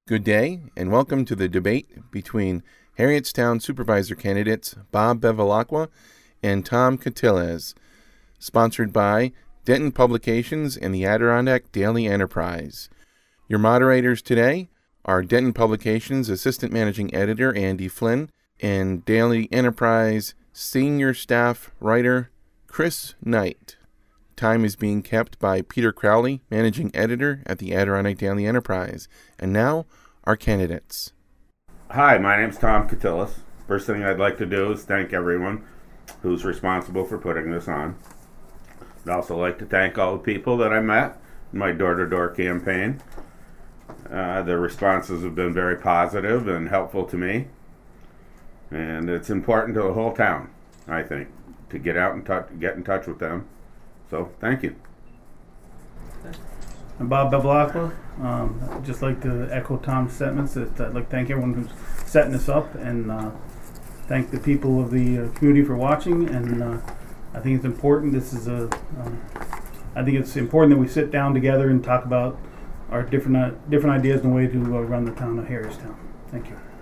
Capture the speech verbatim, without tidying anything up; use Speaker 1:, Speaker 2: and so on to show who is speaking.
Speaker 1: Good day, and welcome to the debate between Harrietstown Supervisor candidates Bob Bevilacqua and Tom Cotillas, sponsored by Denton Publications and the Adirondack Daily Enterprise. Your moderators today are Denton Publications Assistant Managing Editor Andy Flynn and Daily Enterprise Senior Staff Writer Chris Knight. Time is being kept by Peter Crowley, Managing Editor at the Adirondack Daily Enterprise. And now, our candidates.
Speaker 2: Hi, my name's Tom Cotillas. First thing I'd like to do is thank everyone who's responsible for putting this on. I'd also like to thank all the people that I met in my door-to-door campaign. Uh, the responses have been very positive and helpful to me. And it's important to the whole town, I think, to get out and touch, get in touch with them. So, thank you.
Speaker 3: I'm Bob Bevilacqua. Um, I'd just like to echo Tom's sentiments. That I'd like to thank everyone who's setting this up and uh, thank the people of the uh, community for watching. And uh, I think it's important. This is a. Um, I think it's important that we sit down together and talk about our different uh, different ideas and way to uh, run the town of Harrietstown. Thank you.